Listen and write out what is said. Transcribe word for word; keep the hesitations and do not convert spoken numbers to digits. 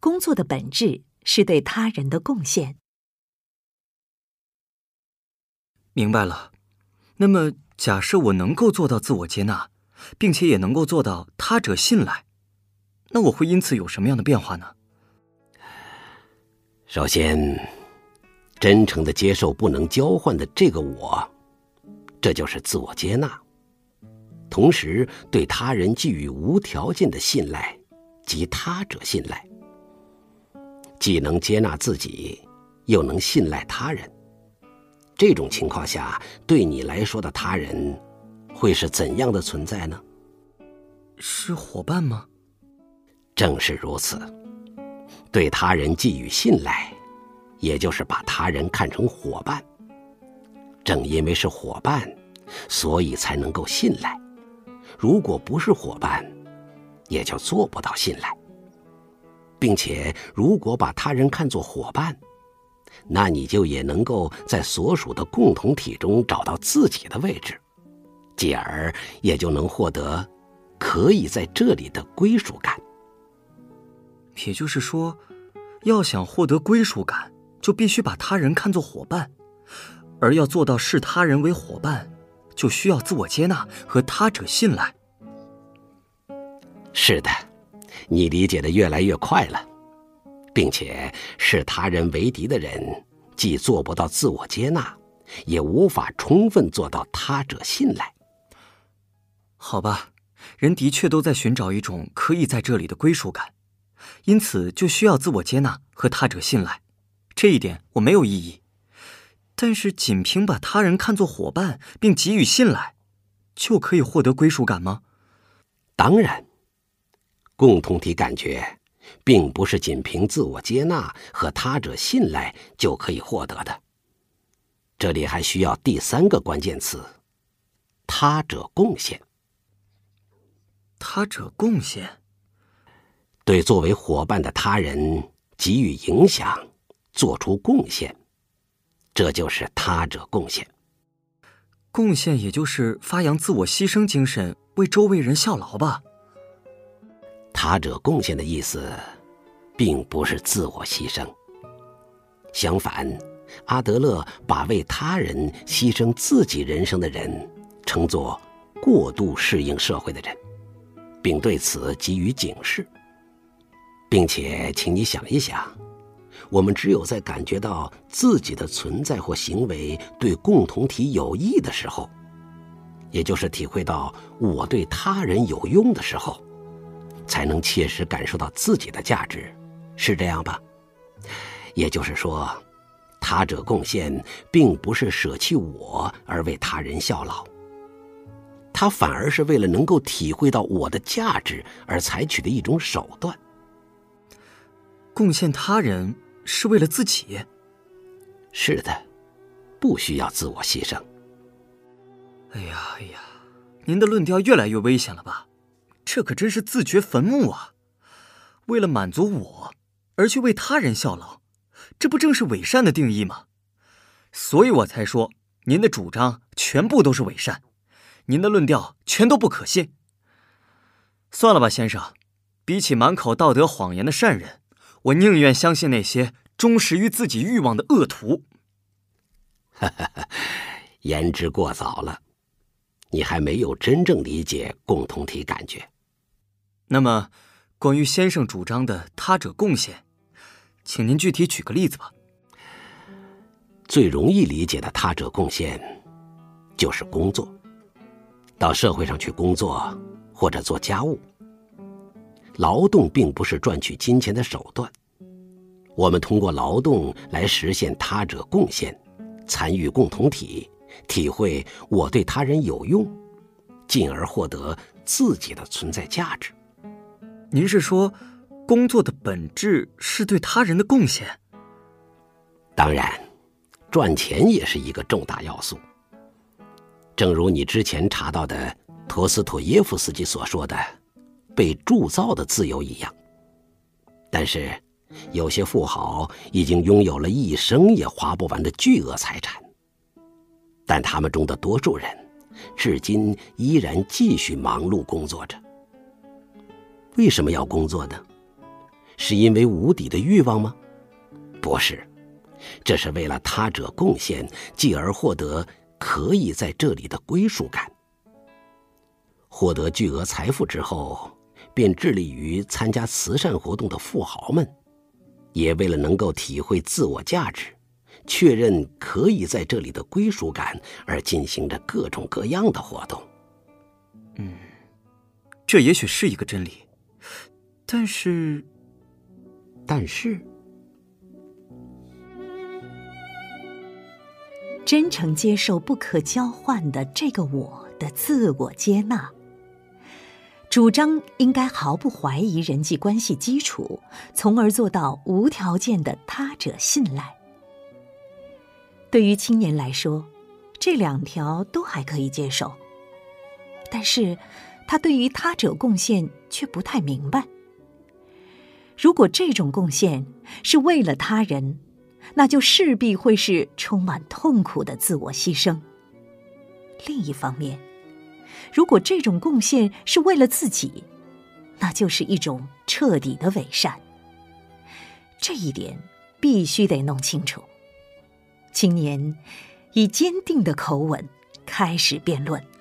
工作的本质是对他人的贡献。 明白了。那么假设我能够做到自我接纳，并且也能够做到他者信赖，那我会因此有什么样的变化呢？ 首先，真诚地接受不能交换的这个我，这就是自我接纳。同时对他人给予无条件的信赖，即他者信赖。既能接纳自己，又能信赖他人。这种情况下，对你来说的他人会是怎样的存在呢？ 是伙伴吗？ 正是如此。对他人寄予信赖，也就是把他人看成伙伴。正因为是伙伴，所以才能够信赖。如果不是伙伴，也就做不到信赖。并且如果把他人看作伙伴，那你就也能够在所属的共同体中找到自己的位置，继而也就能获得可以在这里的归属感。 也就是说，要想获得归属感，就必须把他人看作伙伴，而要做到视他人为伙伴，就需要自我接纳和他者信赖。 是的，你理解得越来越快了。并且视他人为敌的人，既做不到自我接纳，也无法充分做到他者信赖。 好吧，人的确都在寻找一种可以在这里的归属感，因此就需要自我接纳和他者信赖。这一点我没有异议。但是仅凭把他人看作伙伴并给予信赖，就可以获得归属感吗？ 当然，共同体感觉并不是仅凭自我接纳和他者信赖就可以获得的。这里还需要第三个关键词：他者贡献。 他者贡献， 对作为伙伴的他人给予影响，做出贡献，这就是他者贡献。 贡献也就是发扬自我牺牲精神，为周围人效劳吧。 他者贡献的意思并不是自我牺牲，相反，阿德勒把为他人牺牲自己人生的人称作过度适应社会的人，并对此给予警示。并且请你想一想，我们只有在感觉到自己的存在或行为对共同体有益的时候，也就是体会到我对他人有用的时候，才能切实感受到自己的价值，是这样吧？也就是说，他者贡献并不是舍弃我而为他人效劳，他反而是为了能够体会到我的价值而采取的一种手段。 贡献他人是为了自己？ 是的，不需要自我牺牲。 哎呀哎呀，您的论调越来越危险了吧？这可真是自掘坟墓啊！为了满足我而去为他人效劳，这不正是伪善的定义吗？所以我才说您的主张全部都是伪善，您的论调全都不可信。算了吧，先生，比起满口道德谎言的善人，我宁愿相信那些忠实于自己欲望的恶徒。 哈哈哈，言之过早了，你还没有真正理解共同体感觉。 那么，关于先生主张的他者贡献，请您具体举个例子吧。 最容易理解的他者贡献，就是工作。到社会上去工作，或者做家务。劳动并不是赚取金钱的手段，我们通过劳动来实现他者贡献，参与共同体，体会我对他人有用，进而获得自己的存在价值。 您是说，工作的本质是对他人的贡献？ 当然，赚钱也是一个重大要素。正如你之前查到的陀思妥耶夫斯基所说的被铸造的自由一样。但是有些富豪已经拥有了一生也花不完的巨额财产，但他们中的多数人至今依然继续忙碌工作着。为什么要工作呢？ 是因为无底的欲望吗？不是，这是为了他者贡献，继而获得可以在这里的归属感。获得巨额财富之后，便致力于参加慈善活动的富豪们，也为了能够体会自我价值，确认可以在这里的归属感而进行着各种各样的活动。 嗯，这也许是一个真理，但是， 但是， 真诚接受不可交换的这个我的自我接纳，主张应该毫不怀疑人际关系基础，从而做到无条件的他者信赖。对于青年来说，这两条都还可以接受，但是他对于他者贡献却不太明白。如果这种贡献是为了他人，那就势必会是充满痛苦的自我牺牲。另一方面，如果这种贡献是为了自己，那就是一种彻底的伪善。这一点必须得弄清楚。青年以坚定的口吻开始辩论。